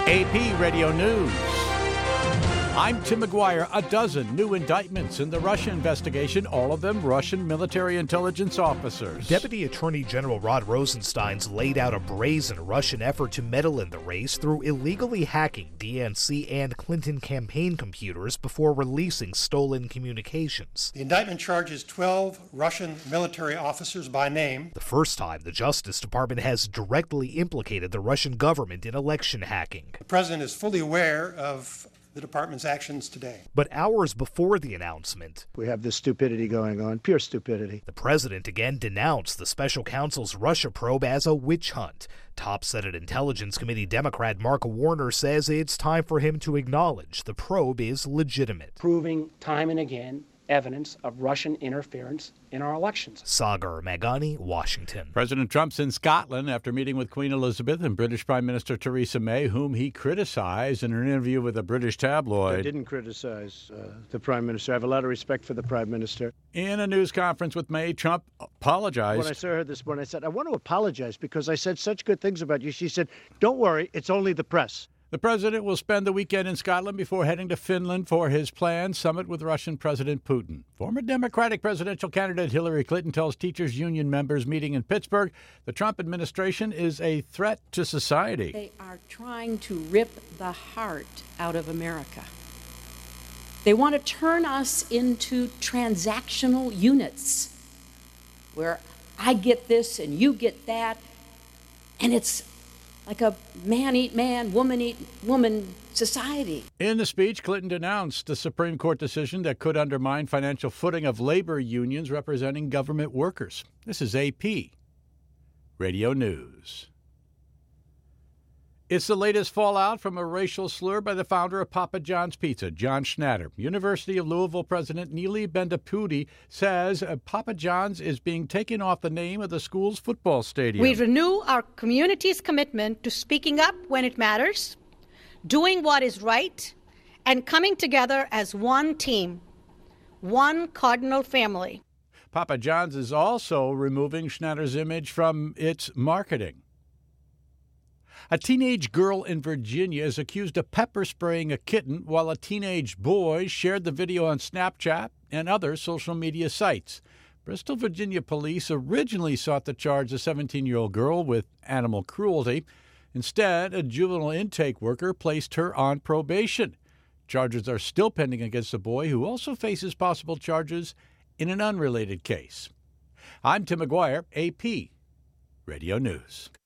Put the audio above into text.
AP Radio News. I'm Tim McGuire. A dozen new indictments in the Russia investigation, all of them Russian military intelligence officers. Deputy Attorney General Rod Rosenstein's laid out a brazen Russian effort to meddle in the race through illegally hacking DNC and Clinton campaign computers before releasing stolen communications. The indictment charges 12 Russian military officers by name. The first time the Justice Department has directly implicated the Russian government in election hacking. The president is fully aware of the department's actions today. But hours before the announcement, we have this stupidity going on, pure stupidity. The president again denounced the special counsel's Russia probe as a witch hunt. Top Senate Intelligence Committee Democrat Mark Warner says it's time for him to acknowledge the probe is legitimate. Proving time and again evidence of Russian interference in our elections. Sagar Magani, Washington. President Trump's in Scotland after meeting with Queen Elizabeth and British Prime Minister Theresa May, whom he criticized in an interview with a British tabloid. I didn't criticize the Prime Minister. I have a lot of respect for the Prime Minister. In a news conference with May, Trump apologized. When I saw her this morning, I said, I want to apologize because I said such good things about you. She said, don't worry, it's only the press. The president will spend the weekend in Scotland before heading to Finland for his planned summit with Russian President Putin. Former Democratic presidential candidate Hillary Clinton tells teachers union members meeting in Pittsburgh the Trump administration is a threat to society. They are trying to rip the heart out of America. They want to turn us into transactional units where I get this and you get that, and it's like a man eat man, woman eat woman society. In the speech, Clinton denounced the Supreme Court decision that could undermine financial footing of labor unions representing government workers. This is AP Radio News. It's the latest fallout from a racial slur by the founder of Papa John's Pizza, John Schnatter. University of Louisville President Neely Bendapudi says Papa John's is being taken off the name of the school's football stadium. We renew our community's commitment to speaking up when it matters, doing what is right, and coming together as one team, one cardinal family. Papa John's is also removing Schnatter's image from its marketing. A teenage girl in Virginia is accused of pepper spraying a kitten while a teenage boy shared the video on Snapchat and other social media sites. Bristol, Virginia police originally sought to charge the 17-year-old girl with animal cruelty. Instead, a juvenile intake worker placed her on probation. Charges are still pending against the boy, who also faces possible charges in an unrelated case. I'm Tim McGuire, AP Radio News.